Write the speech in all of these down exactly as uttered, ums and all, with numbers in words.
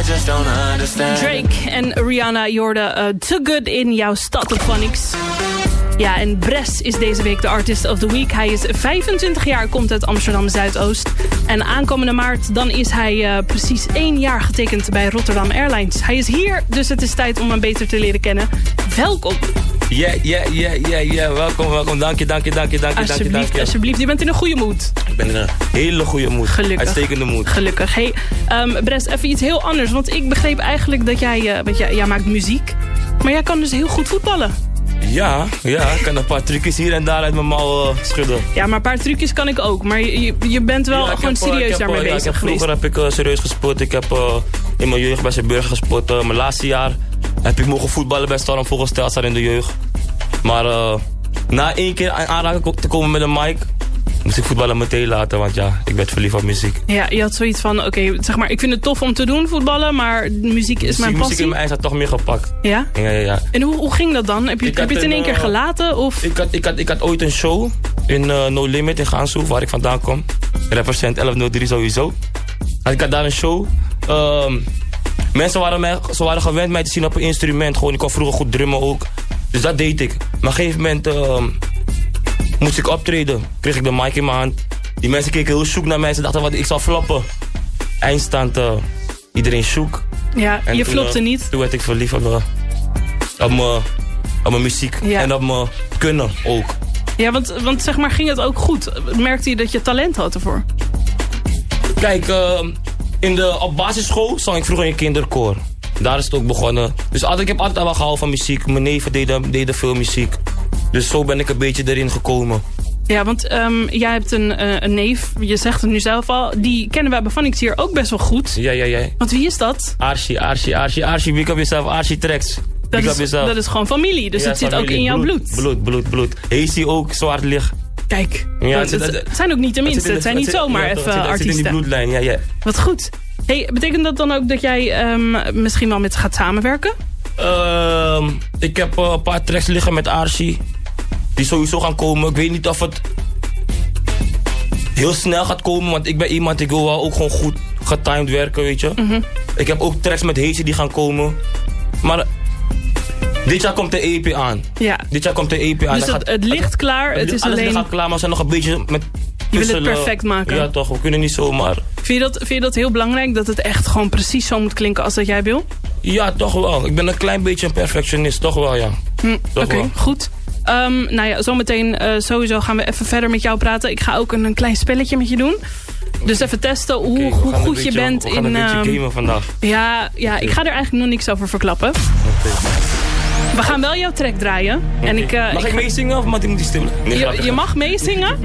just don't understand. Drake en Rihanna, je hoorde uh, Too Good in jouw Stad op Phonics. Ja, en Bres is deze week de Artist of the Week. Hij is vijfentwintig jaar, komt uit Amsterdam Zuidoost. En aankomende maart, dan is hij uh, precies één jaar getekend bij Rotterdam Airlines. Hij is hier, dus het is tijd om hem beter te leren kennen. Welkom. Ja, ja, ja, ja, ja. Welkom, welkom. Dank je, dank je, dank je, dank je, dank je, dank je. Alsjeblieft, je bent in een goede moed. Ik ben in een hele goede moed. Gelukkig. Uitstekende moed. Gelukkig. Hey, um, Bres, even iets heel anders. Want ik begreep eigenlijk dat jij, uh, want jij, jij maakt muziek. Maar jij kan dus heel goed voetballen. Ja, ja, ik kan een paar trucjes hier en daar uit mijn mouw uh, schudden. Ja, maar een paar trucjes kan ik ook. Maar je, je bent wel ja, gewoon heb, serieus heb, daarmee uh, bezig ja, heb, geweest. Vroeger heb ik uh, serieus gespeeld. Ik heb uh, in mijn jeugd bij Zeeburg gespeeld. Uh, mijn laatste jaar heb ik mogen voetballen bij Storm Vogelstel in de jeugd. Maar uh, na één keer aanraking te komen met een mic, moest ik voetballen meteen laten, want ja, ik werd verliefd op muziek. Ja, je had zoiets van, oké, okay, zeg maar, ik vind het tof om te doen, voetballen, maar muziek is muziek, mijn passie. Muziek in mijn eigen had toch meer gepakt. Ja? Ja, ja, ja. En hoe, hoe ging dat dan? Heb je, heb je het in één keer gelaten? Of? Ik, had, ik, had, ik had ooit een show in uh, No Limit in Gaansoe, waar ik vandaan kom. Represent elf nul drie sowieso. En ik had daar een show. Um, mensen waren, mij, ze waren gewend mij te zien op een instrument. Gewoon, ik kon vroeger goed drummen ook. Dus dat deed ik. Maar op een gegeven moment uh, moest ik optreden. Kreeg ik de mic in mijn hand. Die mensen keken heel zoek naar mij. Ze dachten wat ik zou floppen. Eindstand, uh, iedereen zoek. Ja, en je toen, flopte uh, niet. Toen werd ik verliefd op, uh, op, uh, op mijn muziek. Ja. En op mijn kunnen ook. Ja, want, want zeg maar, ging het ook goed? Merkte je dat je talent had ervoor? Kijk, uh, in de, op basisschool zong ik vroeger in kinderkoor. Daar is het ook begonnen. Dus altijd, ik heb altijd al wel gehouden van muziek. Mijn neven deden, deden veel muziek. Dus zo ben ik een beetje erin gekomen. Ja, want um, jij hebt een, uh, een neef, je zegt het nu zelf al. Die kennen wij bij Phonics hier ook best wel goed. Ja, ja, ja. Want wie is dat? Archie, Archie, Archie, Archie. Big up jezelf, Archie Tracks. Dat is, dat is gewoon familie, dus ja, het zit familie. Ook in jouw bloed. Bloed, bloed, bloed. Hazy ook, zwart licht. Kijk, ja, het, het, het, het zijn ook niet de minste. Het, het zijn niet zit, zomaar ja, even het, het artiesten. Het zit in die bloedlijn, ja, ja. Wat goed. Hey, betekent dat dan ook dat jij um, misschien wel met gaat samenwerken? Uh, ik heb uh, een paar tracks liggen met Archie. Die sowieso gaan komen. Ik weet niet of het heel snel gaat komen. Want ik ben iemand, ik wil wel ook gewoon goed getimed werken, weet je. Mm-hmm. Ik heb ook tracks met Hazy die gaan komen. Maar dit jaar komt de E P aan. Ja. Dit jaar komt de E P aan. Dus het, gaat, het ligt klaar. Het, het is alles alleen... gaat klaar, maar we zijn nog een beetje met... Je wil het perfect maken. Ja toch, we kunnen niet zomaar. Vind je, dat, vind je dat heel belangrijk, dat het echt gewoon precies zo moet klinken als dat jij wil? Ja, toch wel. Ik ben een klein beetje een perfectionist, toch wel, ja. Hm, Oké, okay, goed. Um, nou ja, zometeen uh, sowieso gaan we even verder met jou praten. Ik ga ook een, een klein spelletje met je doen. Dus even testen hoe, okay, hoe goed beetje, je bent we gaan in... We gaan een beetje gamen vandaag. Ja, ja okay. Ik ga er eigenlijk nog niks over verklappen. Okay. We gaan wel jouw track draaien. Okay. En ik, uh, mag ik, ik meezingen of moet ik die stil? Nee, je, je mag meezingen.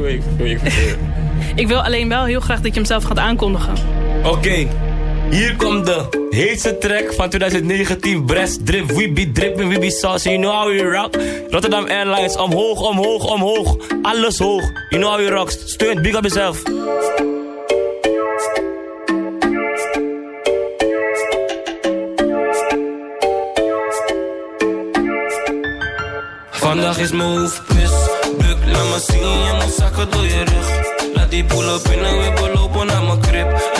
Ik wil alleen wel heel graag dat je hem zelf gaat aankondigen. Oké, okay. Hier komt de heetste track van twintig negentien. Bres, drip, we be dripping, we be saucy. You know how we rock. Rotterdam Airlines, omhoog, omhoog, omhoog. Alles hoog, you know how we rock. Steunt, big up jezelf. Vandaag is mijn hoofd pis. Buk, laat me zien, je moet zakken door je rug. Laat die pull-up in en we belopen naar mijn crib.